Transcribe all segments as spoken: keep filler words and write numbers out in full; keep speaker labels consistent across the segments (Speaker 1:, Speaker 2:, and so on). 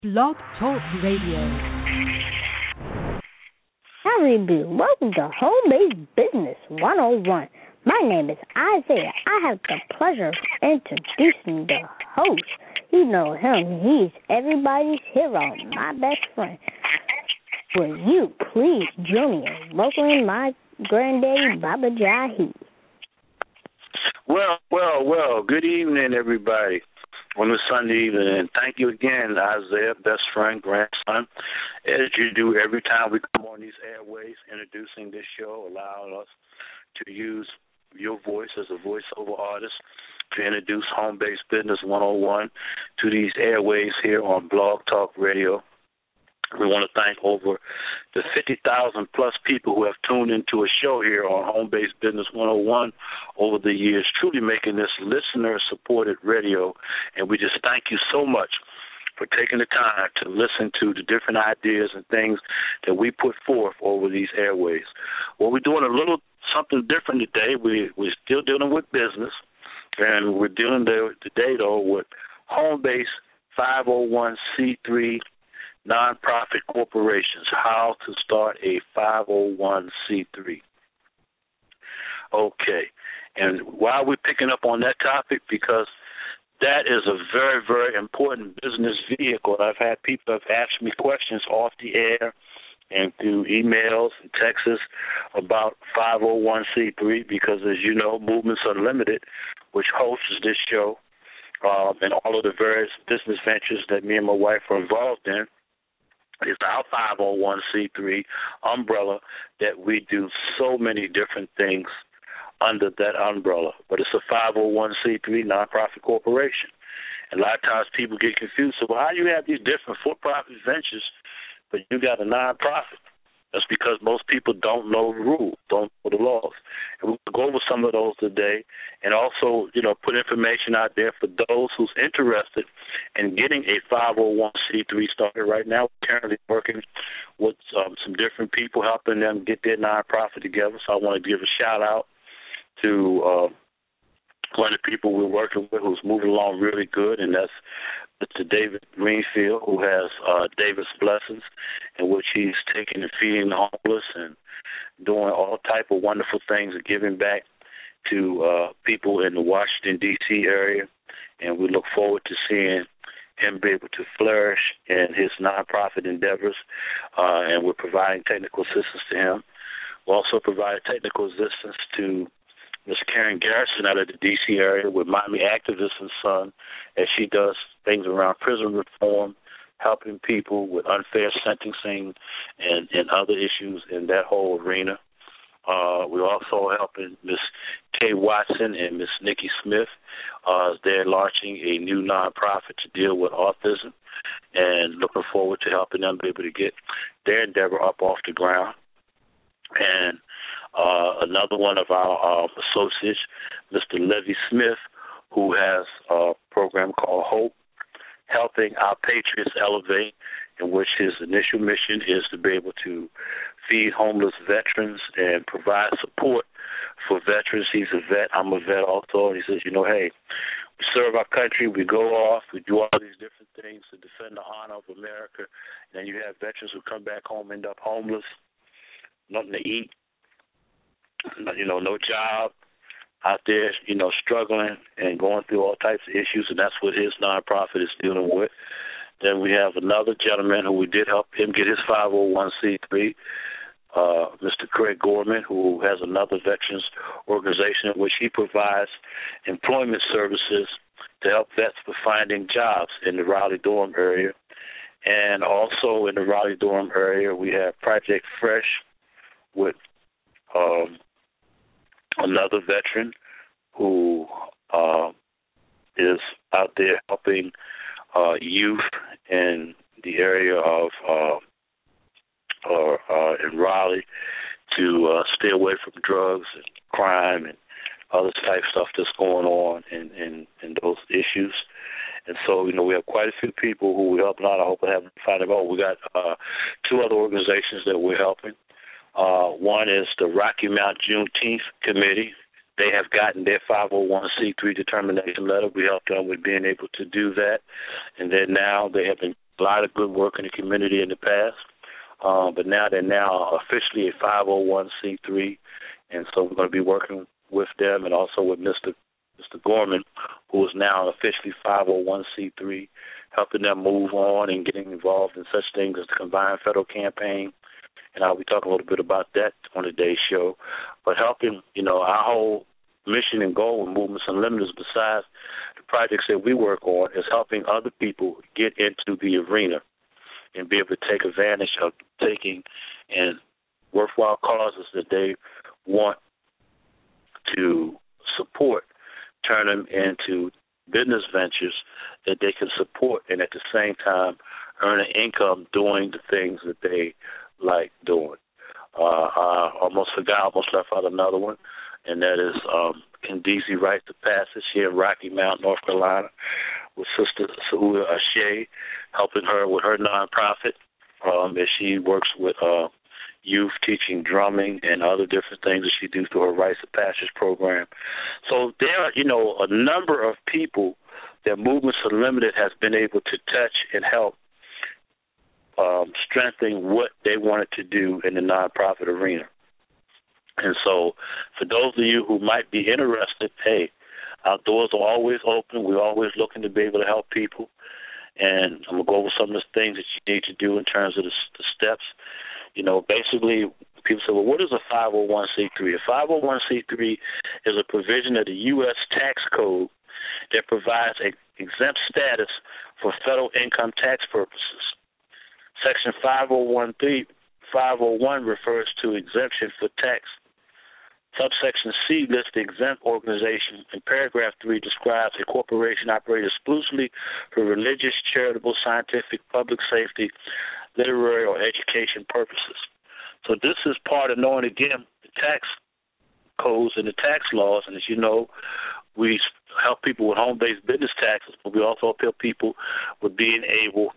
Speaker 1: Blog Talk Radio.
Speaker 2: Howdy, do. Welcome to Home-Based Business one oh one. My name is Isaiah. I have the pleasure of introducing the host. You know him. He's everybody's hero, my best friend. Will you please join me in welcoming my granddaddy, Baba Jahi?
Speaker 3: Well, well, well, good evening, everybody, on this Sunday evening. And thank you again, Isaiah, best friend, grandson, as you do every time we come on these airways, introducing this show, allowing us to use your voice as a voiceover artist to introduce Home-Based Business one oh one to these airways here on Blog Talk Radio. We want to thank over the fifty thousand plus people who have tuned into a show here on Home-Based Business one oh one over the years, truly making this listener-supported radio. And we just thank you so much for taking the time to listen to the different ideas and things that we put forth over these airways. Well, we're doing a little something different today. We, we're still dealing with business, and we're dealing there today, though, with home-based five oh one c three nonprofit corporations, how to start a five oh one c three. Okay, and why are we picking up on that topic? Because that is a very, very important business vehicle. I've had people have asked me questions off the air and through emails and texts about five oh one c three because, as you know, Movements Unlimited, which hosts this show, um, and all of the various business ventures that me and my wife are involved in, is our five oh one c three umbrella that we do so many different things under that umbrella. But it's a five oh one c three nonprofit corporation. And a lot of times people get confused. So, well, how do you have these different for-profit ventures, but you got a nonprofit? That's because most people don't know the rules, don't know the laws. And we'll go over some of those today and also, you know, put information out there for those who's interested in getting a five oh one c three started right now. We're currently working with um, some different people, helping them get their nonprofit together. So I want to give a shout-out to uh, one of the people we're working with who's moving along really good, and that's Mister David Greenfield, who has uh, David's Blessings, in which he's taking and feeding the homeless and doing all type of wonderful things and giving back to uh, people in the Washington, D C area. And we look forward to seeing him be able to flourish in his nonprofit endeavors, uh, and we're providing technical assistance to him. We also provide technical assistance to Miz Karen Garrison out of the D C area with Miami Activist and Son, as she does things around prison reform, helping people with unfair sentencing and, and other issues in that whole arena. Uh, we're also helping Miz Kay Watson and Miz Nikki Smith. Uh, they're launching a new nonprofit to deal with autism, and looking forward to helping them be able to get their endeavor up off the ground. And uh, another one of our uh, associates, Mister Levy Smith, who has a program called Hope, Helping Our Patriots Elevate, in which his initial mission is to be able to feed homeless veterans and provide support for veterans. He's a vet. I'm a vet also. And he says, you know, hey, we serve our country. We go off. We do all these different things to defend the honor of America. And then you have veterans who come back home, end up homeless, nothing to eat, you know, no job, out there, you know, struggling and going through all types of issues, and that's what his nonprofit is dealing with. Then we have another gentleman who we did help him get his five oh one c three, uh, Mister Craig Gorman, who has another veterans organization in which he provides employment services to help vets with finding jobs in the Raleigh-Durham area. And also in the Raleigh-Durham area, we have Project Fresh with um, another veteran who uh, is out there helping uh, youth in the area of uh, or uh, in Raleigh to uh, stay away from drugs and crime and other type of stuff that's going on in, in, in those issues. And so, you know, we have quite a few people who we're helping out. I hope I haven't found them out. We got uh, two other organizations that we're helping. Uh, one is the Rocky Mount Juneteenth Committee. They have gotten their five oh one c three determination letter. We helped them with being able to do that. And then now they have been a lot of good work in the community in the past, um, but now they're now officially a five oh one c three, and so we're going to be working with them and also with Mister Mister Gorman, who is now officially five oh one c three, helping them move on and getting involved in such things as the Combined Federal Campaign. And I'll be talking a little bit about that on today's show. But helping, you know, our whole mission and goal with Movements Unlimited, besides the projects that we work on, is helping other people get into the arena and be able to take advantage of taking and worthwhile causes that they want to support, turn them into business ventures that they can support and at the same time earn an income doing the things that they like doing. Uh, I almost forgot, I almost left out another one, and that is um, Candice Rites of Passage here in Rocky Mount, North Carolina, with Sister Sahua Ashe, helping her with her nonprofit um, as she works with uh, youth teaching drumming and other different things that she do through her Rites of Passage program. So there are, you know, a number of people that Movements Unlimited has been able to touch and help um, strengthen what they wanted to do in the nonprofit arena. And so for those of you who might be interested, hey, our doors are always open. We're always looking to be able to help people. And I'm going to go over some of the things that you need to do in terms of the, the steps. You know, basically, people say, well, what is a five oh one c three? A five oh one c three is a provision of the U S tax code that provides an exempt status for federal income tax purposes. Section five oh one refers to exemption for tax. Subsection C lists the exempt organization, and paragraph three describes a corporation operated exclusively for religious, charitable, scientific, public safety, literary, or education purposes. So this is part of knowing, again, the tax codes and the tax laws. And as you know, we help people with home-based business taxes, but we also help people with being able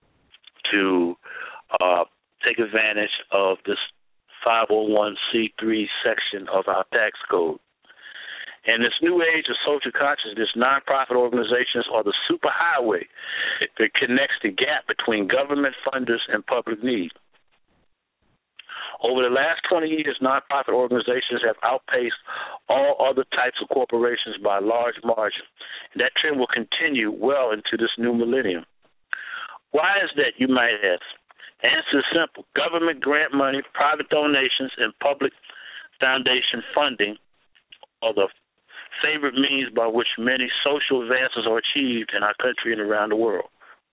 Speaker 3: to uh, take advantage of this five oh one c three section of our tax code. In this new age of social consciousness, nonprofit organizations are the superhighway that connects the gap between government funders and public need. Over the last twenty years, nonprofit organizations have outpaced all other types of corporations by a large margin. And that trend will continue well into this new millennium. Why is that, you might ask? The answer is simple. Government grant money, private donations, and public foundation funding are the favorite means by which many social advances are achieved in our country and around the world.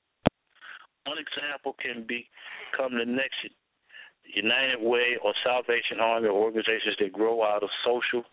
Speaker 3: One example can become the next United Way or Salvation Army, or organizations that grow out of social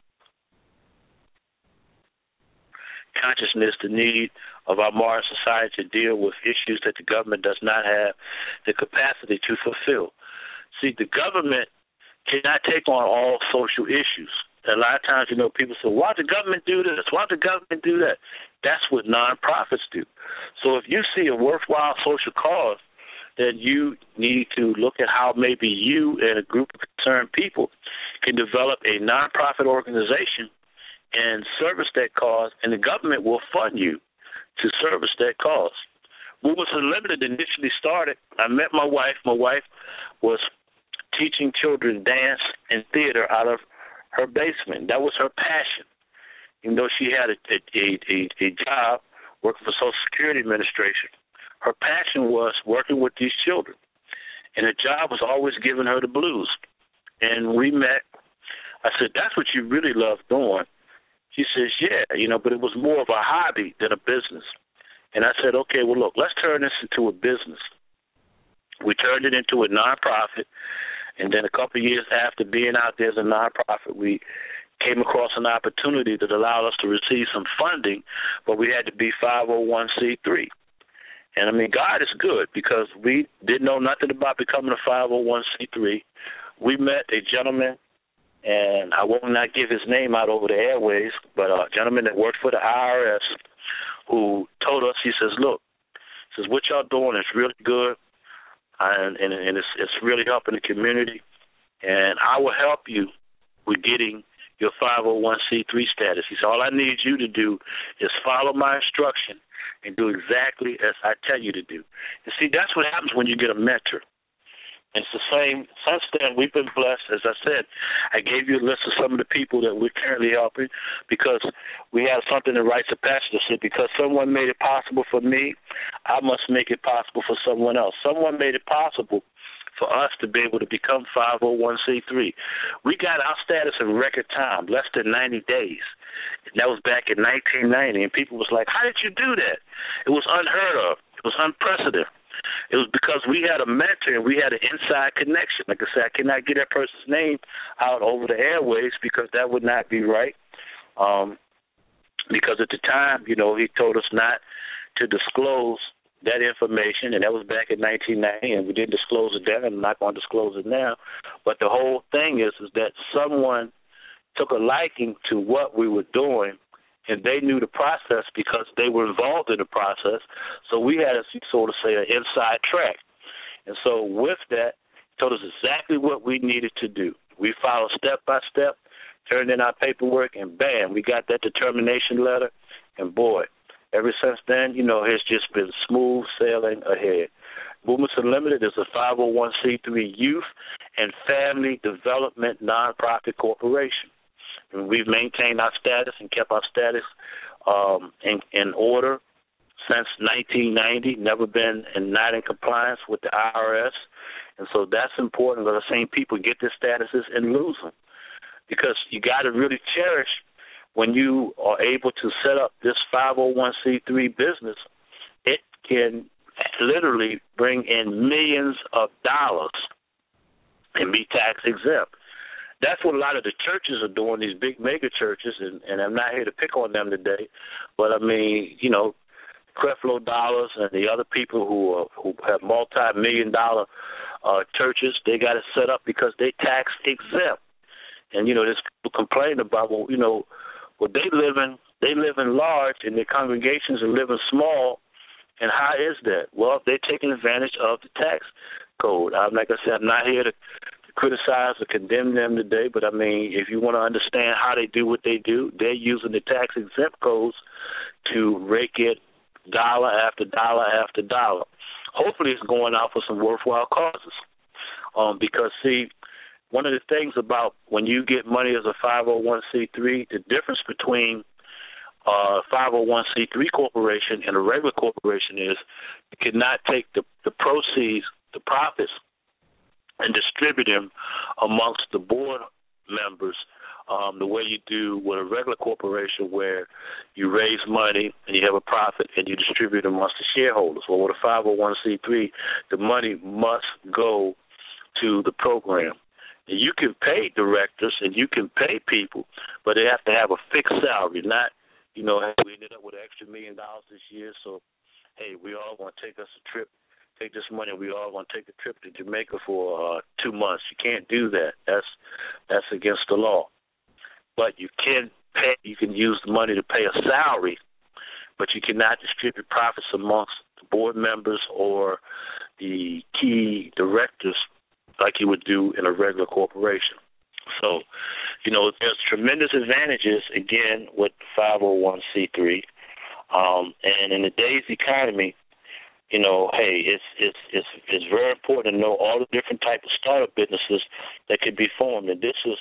Speaker 3: consciousness, the need of our modern society to deal with issues that the government does not have the capacity to fulfill. See, the government cannot take on all social issues. A lot of times, you know, people say, why does the government do this? Why does the government do that? That's what nonprofits do. So if you see a worthwhile social cause, then you need to look at how maybe you and a group of concerned people can develop a nonprofit organization and service that cause, and the government will fund you to service that cause. Movements Unlimited initially started, I met my wife. My wife was teaching children dance and theater out of her basement. That was her passion. Even though she had a, a, a, a job working for Social Security Administration, her passion was working with these children. And her job was always giving her the blues. And we met. I said, that's what you really love doing. She says, yeah, you know, but it was more of a hobby than a business. And I said, okay, well, look, let's turn this into a business. We turned it into a nonprofit, and then a couple of years after being out there as a nonprofit, we came across an opportunity that allowed us to receive some funding, but we had to be five oh one c three. And, I mean, God is good, because we didn't know nothing about becoming a five oh one c three. We met a gentleman, and I will not give his name out over the airways, but a gentleman that worked for the I R S who told us, he says, look, he says, what y'all doing is really good, and, and, and it's, it's really helping the community, and I will help you with getting your five oh one c three status. He said, all I need you to do is follow my instruction and do exactly as I tell you to do. You see, that's what happens when you get a mentor. And it's the same. Since then, we've been blessed. As I said, I gave you a list of some of the people that we're currently helping because we have something in rites of passage that said, because someone made it possible for me, I must make it possible for someone else. Someone made it possible for us to be able to become five oh one c three. We got our status in record time, less than ninety days. And that was back in nineteen ninety, and people was like, how did you do that? It was unheard of. It was unprecedented. It was because we had a mentor and we had an inside connection. Like I said, I cannot get that person's name out over the airways because that would not be right. Um, because at the time, you know, he told us not to disclose that information, and that was back in nineteen ninety, and we didn't disclose it then, and I'm not going to disclose it now. But the whole thing is, is that someone took a liking to what we were doing, and they knew the process because they were involved in the process. So we had, a, sort of say, an inside track. And so with that, told us exactly what we needed to do. We followed step by step, turned in our paperwork, and bam, we got that determination letter. And boy, ever since then, you know, it's just been smooth sailing ahead. Movements Unlimited is a five oh one c three youth and family development nonprofit corporation. And we've maintained our status and kept our status um, in, in order since nineteen ninety, never been and not in compliance with the I R S. And so that's important because the same people get their statuses and lose them. Because you got to really cherish when you are able to set up this five oh one c three business, it can literally bring in millions of dollars and be tax exempt. That's what a lot of the churches are doing, these big mega churches, and, and I'm not here to pick on them today, but I mean, you know, Creflo Dollars and the other people who are, who have multi-million dollar uh, churches, they got it set up because they tax exempt. And, you know, there's people complaining about, well, you know, well, they live in, they live in large and their congregations are living small, and how is that? Well, they're taking advantage of the tax code. I'm, like I said, I'm not here to criticize or condemn them today, but I mean, if you want to understand how they do what they do, they're using the tax exempt codes to rake it dollar after dollar after dollar. Hopefully it's going out for some worthwhile causes. Um, because, see, one of the things about when you get money as a five oh one c three, the difference between a five oh one c three corporation and a regular corporation is you cannot take the, the proceeds, the profits, and distribute them amongst the board members um, the way you do with a regular corporation where you raise money and you have a profit and you distribute it amongst the shareholders. Well, with a five oh one c three, the money must go to the program. And you can pay directors and you can pay people, but they have to have a fixed salary, not, you know, hey, we ended up with an extra million dollars this year, so, hey, we all want to take us a trip. Take this money, we all want to take a trip to Jamaica for uh, two months. You can't do that. That's that's against the law. But you can pay. You can use the money to pay a salary, but you cannot distribute profits amongst the board members or the key directors like you would do in a regular corporation. So, you know, there's tremendous advantages again with five oh one c three, um, and in today's economy, you know, hey, it's it's it's it's very important to know all the different types of startup businesses that could be formed, and this is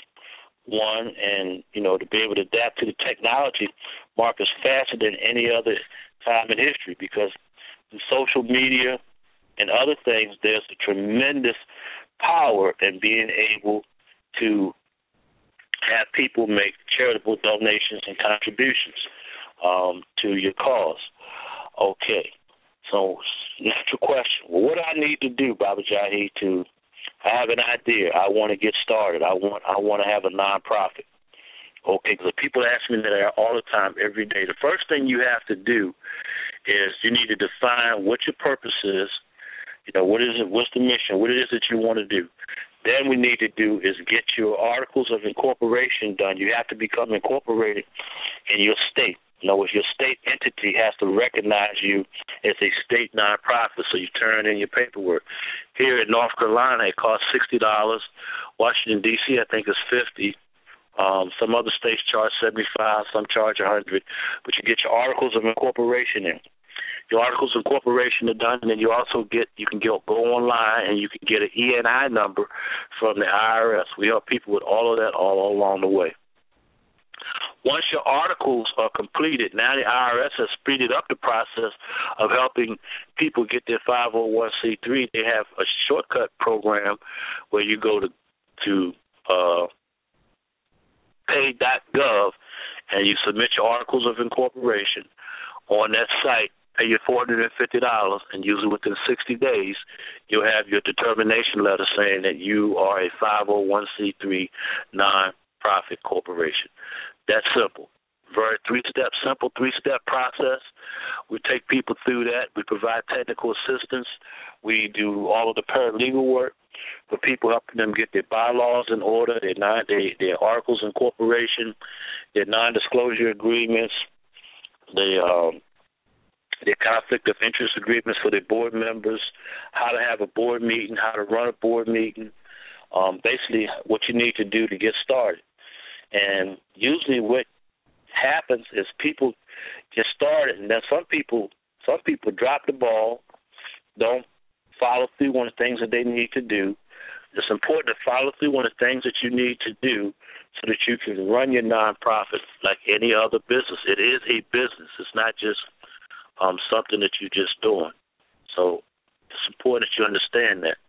Speaker 3: one. And you know, to be able to adapt to the technology markets faster than any other time in history, because in social media and other things, there's a tremendous power in being able to have people make charitable donations and contributions um, to your cause. Okay. So, natural question. Well, what do I need to do, Baba Jahi, to I have an idea. I want to get started. I want I want to have a nonprofit. Okay, because people ask me that all the time, every day. The first thing you have to do is you need to define what your purpose is. You know, what is it? What's the mission? What it is that you want to do? Then we need to do is get your articles of incorporation done. You have to become incorporated in your state. In other words, your state entity has to recognize you as a state nonprofit, so you turn in your paperwork. Here in North Carolina, it costs sixty dollars. Washington, D C, I think, is fifty dollars. Um, some other states charge seventy-five dollars, some charge one hundred dollars. But you get your articles of incorporation in. your articles of incorporation are done, and then you also get, you can go, go online and you can get an E N I number from the I R S. We help people with all of that all along the way. Once your articles are completed, now the I R S has speeded up the process of helping people get their five oh one c three. They have a shortcut program where you go to, to uh, pay dot gov and you submit your articles of incorporation on that site, pay your four hundred fifty dollars, and usually within sixty days, you'll have your determination letter saying that you are a five oh one c three nonprofit corporation. That's simple. Very three-step, simple three-step process. We take people through that. We provide technical assistance. We do all of the paralegal work for people, helping them get their bylaws in order, their, non, their, their articles of incorporation, their non-disclosure agreements, their, um, their conflict of interest agreements for their board members, how to have a board meeting, how to run a board meeting, um, basically what you need to do to get started. And usually what happens is people get started, and then some people some people drop the ball, don't follow through on the things that they need to do. It's important to follow through on the things that you need to do so that you can run your nonprofit like any other business. It is a business. It's not just um, something that you're just doing. So it's important that you understand that.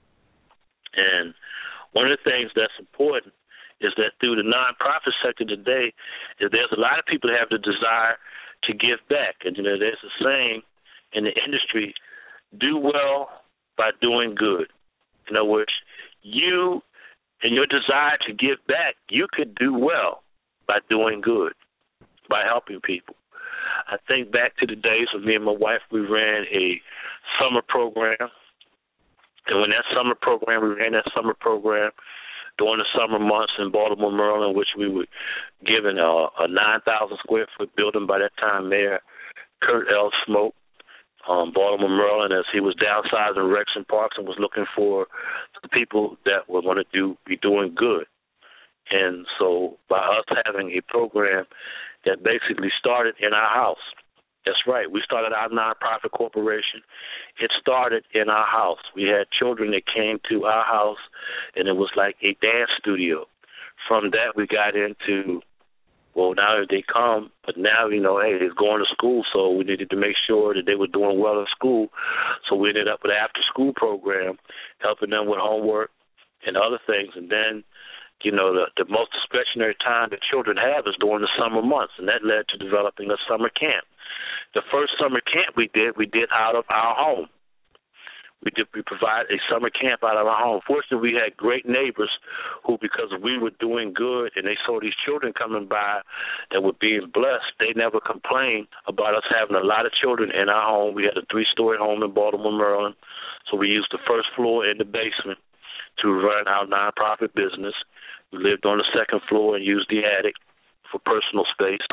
Speaker 3: And one of the things that's important is that through the nonprofit sector today, is there's a lot of people that have the desire to give back. And, you know, there's a saying in the industry, do well by doing good. In other words, you and your desire to give back, you could do well by doing good, by helping people. I think back to the days of me and my wife, we ran a summer program. And when that summer program, we ran that summer program, during the summer months in Baltimore, Maryland, which we were given a, a nine thousand square foot building by that time, Mayor Kurt L. Smoke, um, Baltimore, Maryland, as he was downsizing recs and parks and was looking for the people that were going to do be doing good. And so by us having a program that basically started in our house, that's right, we started our nonprofit corporation. It started in our house. We had children that came to our house, and it was like a dance studio. From that, we got into, well, now they come, but now, you know, hey, they're going to school, so we needed to make sure that they were doing well in school. So we ended up with an after-school program, helping them with homework and other things. And then, you know, the, the most discretionary time that children have is during the summer months, and that led to developing a summer camp. The first summer camp we did, we did out of our home. We did we provide a summer camp out of our home. Fortunately, we had great neighbors who, because we were doing good and they saw these children coming by that were being blessed, they never complained about us having a lot of children in our home. We had a three-story home in Baltimore, Maryland, so we used the first floor and the basement to run our nonprofit business. We lived on the second floor and used the attic for personal space.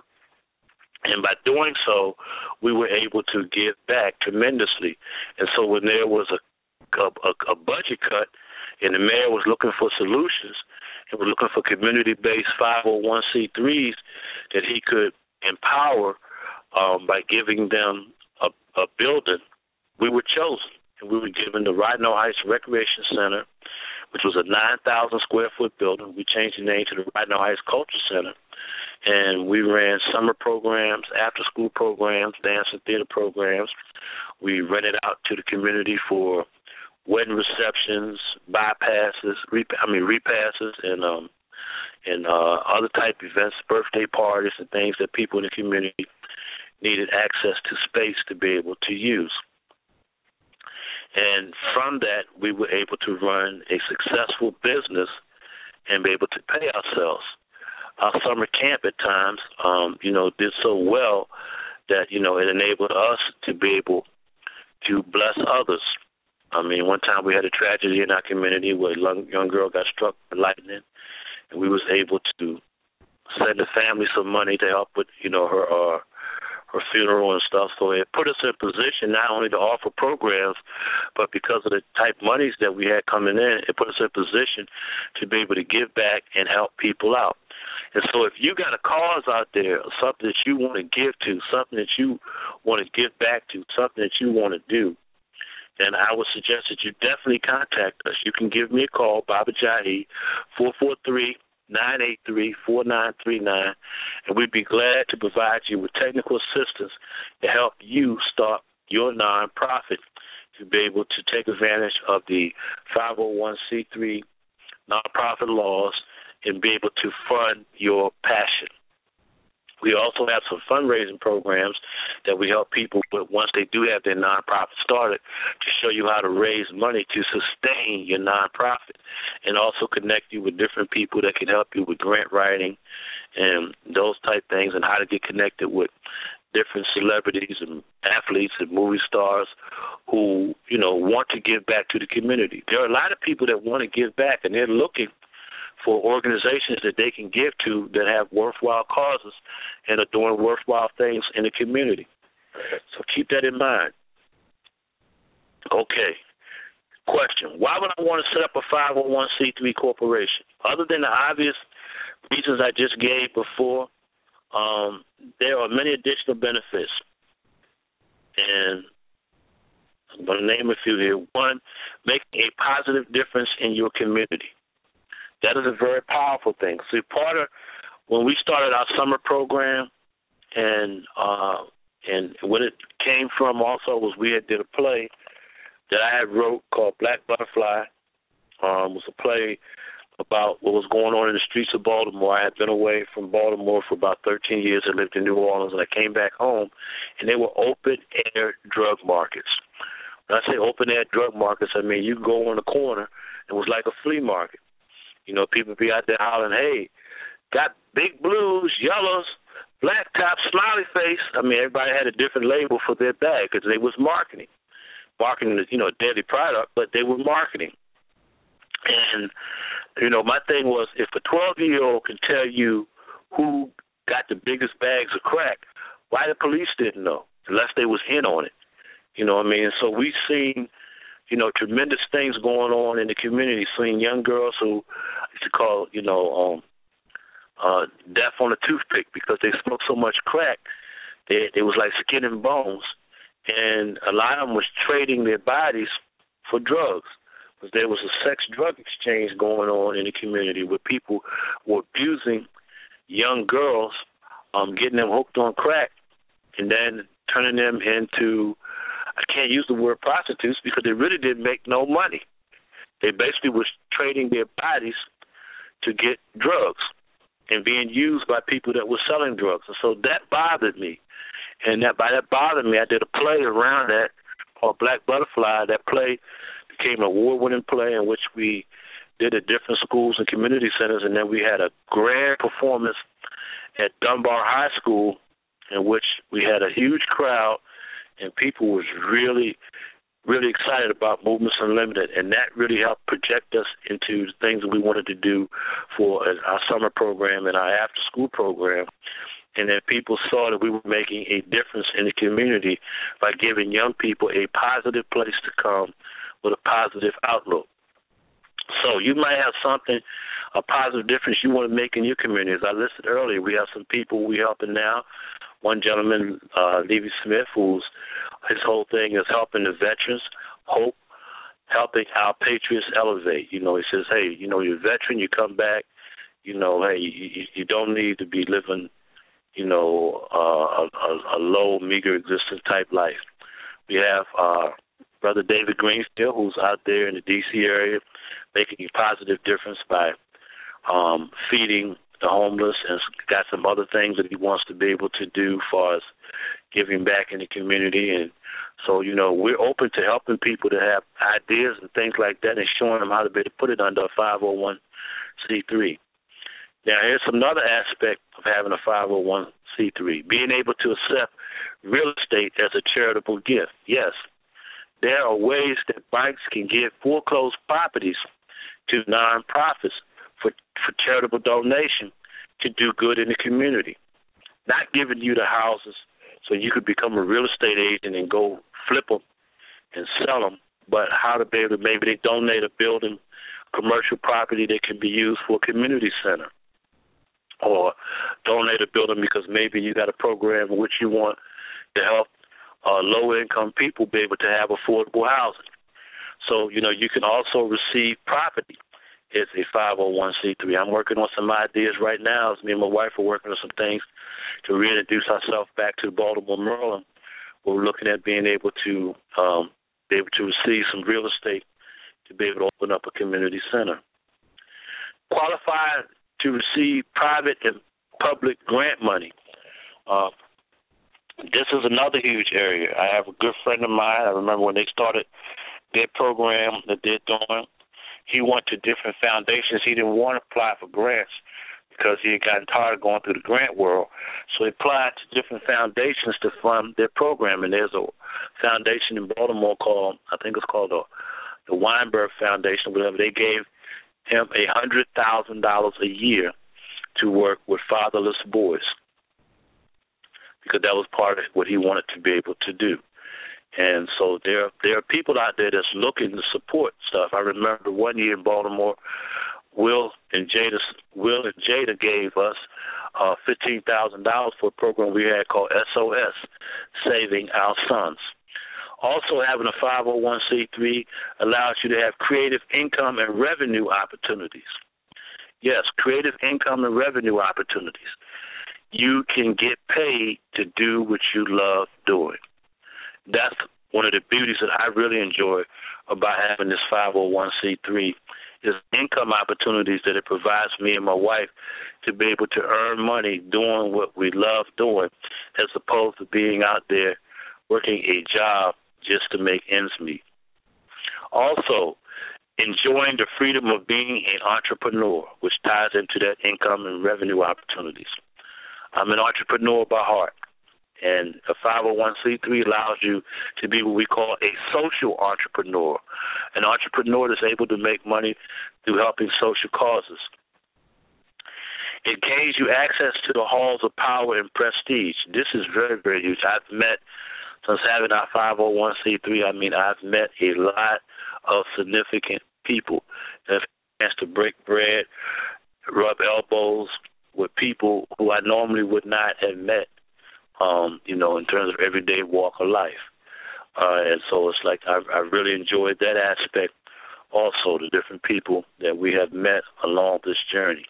Speaker 3: And by doing so, we were able to give back tremendously. And so when there was a, a, a budget cut and the mayor was looking for solutions and was looking for community-based five oh one c threes that he could empower um, by giving them a, a building, we were chosen. And we were given the Rodno Heights Recreation Center, which was a nine thousand square foot building. We changed the name to the Rodno Heights Culture Center. And we ran summer programs, after-school programs, dance and theater programs. We rented out to the community for wedding receptions, bypasses, rep- I mean repasses, and um, and uh, other type events, birthday parties, and things that people in the community needed access to space to be able to use. And from that, we were able to run a successful business and be able to pay ourselves. Our summer camp at times, um, you know, did so well that, you know, it enabled us to be able to bless others. I mean, one time we had a tragedy in our community where a young, young girl got struck by lightning, and we was able to send the family some money to help with, you know, her uh, her funeral and stuff. So it put us in a position not only to offer programs, but because of the type monies that we had coming in, it put us in a position to be able to give back and help people out. And so if you got a cause out there, something that you want to give to, something that you want to give back to, something that you want to do, then I would suggest that you definitely contact us. You can give me a call, Baba Jahi, four four three, nine eight three, four nine three nine, and we'd be glad to provide you with technical assistance to help you start your nonprofit to be able to take advantage of the five oh one c three nonprofit laws and be able to fund your passion. We also have some fundraising programs that we help people with once they do have their nonprofit started to show you how to raise money to sustain your nonprofit and also connect you with different people that can help you with grant writing and those type things and how to get connected with different celebrities and athletes and movie stars who, you know, want to give back to the community. There are a lot of people that want to give back, and they're looking for organizations that they can give to that have worthwhile causes and are doing worthwhile things in the community. So keep that in mind. Okay. Question. Why would I want to set up a five oh one c three corporation? Other than the obvious reasons I just gave before, um, there are many additional benefits. And I'm going to name a few here. One, making a positive difference in your community. That is a very powerful thing. See, part of when we started our summer program, and uh, and what it came from also was we had did a play that I had wrote called Black Butterfly. Um, it was a play about what was going on in the streets of Baltimore. I had been away from Baltimore for about thirteen years. I lived in New Orleans, and I came back home, and they were open-air drug markets. When I say open-air drug markets, I mean you go on the corner, it was like a flea market. You know, people be out there hollering, hey, got big blues, yellows, black top, smiley face. I mean, everybody had a different label for their bag because they was marketing. Marketing is, you know, a deadly product, but they were marketing. And, you know, my thing was if a twelve-year-old can tell you who got the biggest bags of crack, why the police didn't know unless they was in on it. You know what I mean? So we've seen, you know, tremendous things going on in the community, seeing young girls who I used to call, you know, um, uh, death on a toothpick because they smoked so much crack, they, they was like skin and bones. And a lot of them was trading their bodies for drugs because there was a sex-drug exchange going on in the community where people were abusing young girls, um, getting them hooked on crack, and then turning them into, I can't use the word prostitutes because they really didn't make no money. They basically was trading their bodies to get drugs and being used by people that were selling drugs. And so that bothered me. And that by that bothered me, I did a play around that called Black Butterfly. That play became an award-winning play in which we did at different schools and community centers, and then we had a grand performance at Dunbar High School in which we had a huge crowd and people was really, really excited about Movements Unlimited, and that really helped project us into the things that we wanted to do for our summer program and our after-school program. And then people saw that we were making a difference in the community by giving young people a positive place to come with a positive outlook. So you might have something, a positive difference you want to make in your community. As I listed earlier, we have some people we're helping now. One gentleman, uh, Levy Smith, who's his whole thing is helping the veterans, hope, helping our patriots elevate. You know, he says, hey, you know, you're a veteran, you come back, you know, hey, you, you don't need to be living, you know, uh, a, a low, meager existence type life. We have uh, Brother David Greenfield, who's out there in the D C area making a positive difference by um, feeding the homeless, and got some other things that he wants to be able to do as far as giving back in the community. And so, you know, we're open to helping people to have ideas and things like that and showing them how to be able to put it under a five oh one c three. Now, here's another aspect of having a five oh one c three, being able to accept real estate as a charitable gift. Yes, there are ways that banks can give foreclosed properties to nonprofits for, for charitable donation to do good in the community, not giving you the houses so you could become a real estate agent and go flip them and sell them, but how to be able to maybe they donate a building, commercial property that can be used for a community center. or donate a building because maybe you got a program in which you want to help uh, low-income people be able to have affordable housing. So, you know, you can also receive property as a five oh one c three. I'm working on some ideas right now. As me and my wife are working on some things to reintroduce ourselves back to Baltimore, Maryland. We're looking at being able to um, be able to receive some real estate to be able to open up a community center. Qualified to receive private and public grant money. Uh, this is another huge area. I have a good friend of mine. I remember when they started their program that they're doing, he went to different foundations. He didn't want to apply for grants because he had gotten tired of going through the grant world. So he applied to different foundations to fund their program. And there's a foundation in Baltimore called, I think it's called the, the Weinberg Foundation, whatever. They gave him one hundred thousand dollars a year to work with fatherless boys because that was part of what he wanted to be able to do. And so there, there are people out there that's looking to support stuff. I remember one year in Baltimore, Will and Jada, Will and Jada gave us uh, fifteen thousand dollars for a program we had called S O S, Saving Our Sons. Also, having a five oh one c three allows you to have creative income and revenue opportunities. Yes, creative income and revenue opportunities. You can get paid to do what you love doing. That's one of the beauties that I really enjoy about having this five oh one c three is income opportunities that it provides me and my wife to be able to earn money doing what we love doing as opposed to being out there working a job just to make ends meet. Also, enjoying the freedom of being an entrepreneur, which ties into that income and revenue opportunities. I'm an entrepreneur by heart, and a five oh one c three allows you to be what we call a social entrepreneur, an entrepreneur that's able to make money through helping social causes. It gains you access to the halls of power and prestige. This is very, very huge. I've met, since having our five oh one c three, I mean, I've met a lot of significant people that have a chance to break bread, rub elbows with people who I normally would not have met, um, you know, in terms of everyday walk of life. Uh, and so it's like I, I really enjoyed that aspect also, the different people that we have met along this journey.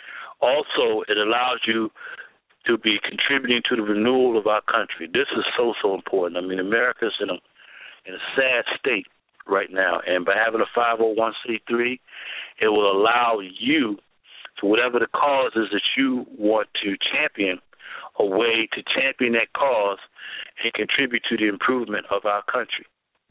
Speaker 3: Also, it allows you to be contributing to the renewal of our country. This is so, so important. I mean, America's in a, in a sad state right now, and by having a five oh one c three, it will allow you, to whatever the cause is that you want to champion, a way to champion that cause and contribute to the improvement of our country.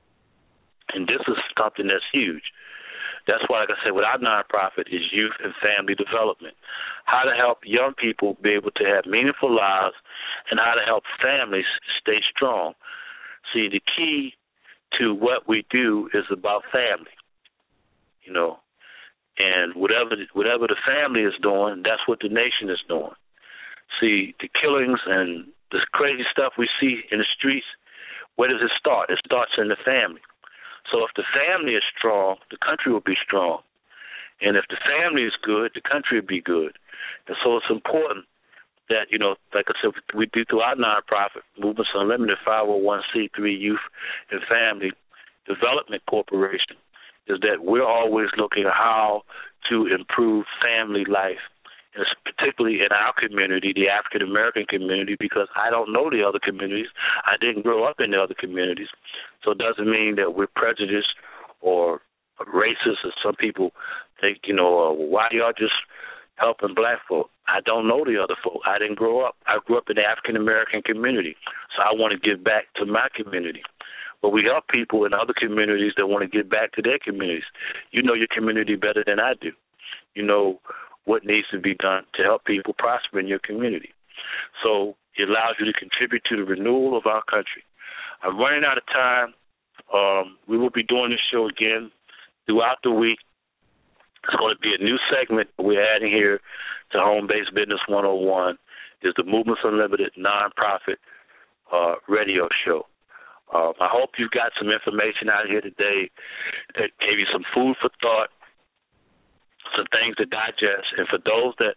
Speaker 3: And this is something that's huge. That's why, like I said, with our nonprofit is youth and family development, how to help young people be able to have meaningful lives and how to help families stay strong. See, the key to what we do is about family, you know, and whatever whatever the family is doing, that's what the nation is doing. See, the killings and this crazy stuff we see in the streets, where does it start? It starts in the family. So if the family is strong, the country will be strong. And if the family is good, the country will be good. And so it's important that, you know, like I said, we do through our nonprofit, Movements Unlimited five oh one c three Youth and Family Development Corporation, is that we're always looking at how to improve family life, and particularly in our community, the African-American community, because I don't know the other communities. I didn't grow up in the other communities. So it doesn't mean that we're prejudiced or racist, as some people think, you know, uh, why y'all just helping black folk? I don't know the other folk. I didn't grow up. I grew up in the African-American community, so I want to give back to my community. But we help people in other communities that want to give back to their communities. You know your community better than I do. You know what needs to be done to help people prosper in your community. So it allows you to contribute to the renewal of our country. I'm running out of time. Um, we will be doing this show again throughout the week. It's going to be a new segment we're adding here to Home-Based Business one oh one. Is the Movements Unlimited nonprofit uh, radio show. Uh, I hope you got some information out here today that gave you some food for thought, some things to digest. And for those that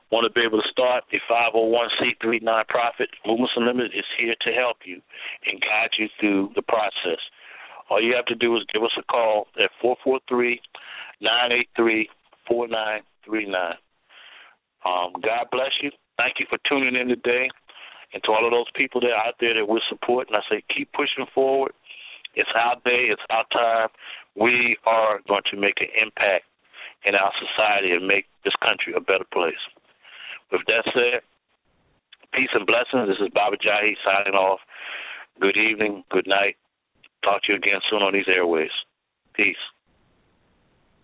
Speaker 3: want to be able to start a five oh one c three nonprofit, Movements Unlimited is here to help you and guide you through the process. All you have to do is give us a call at four four three, nine eight three, four nine three nine. Um, God bless you. Thank you for tuning in today. And to all of those people that are out there that we're supporting, I say keep pushing forward. It's our day. It's our time. We are going to make an impact in our society and make this country a better place. With that said, peace and blessings. This is Baba Jahi signing off. Good evening. Good night. Talk to you again soon on these airways. Peace.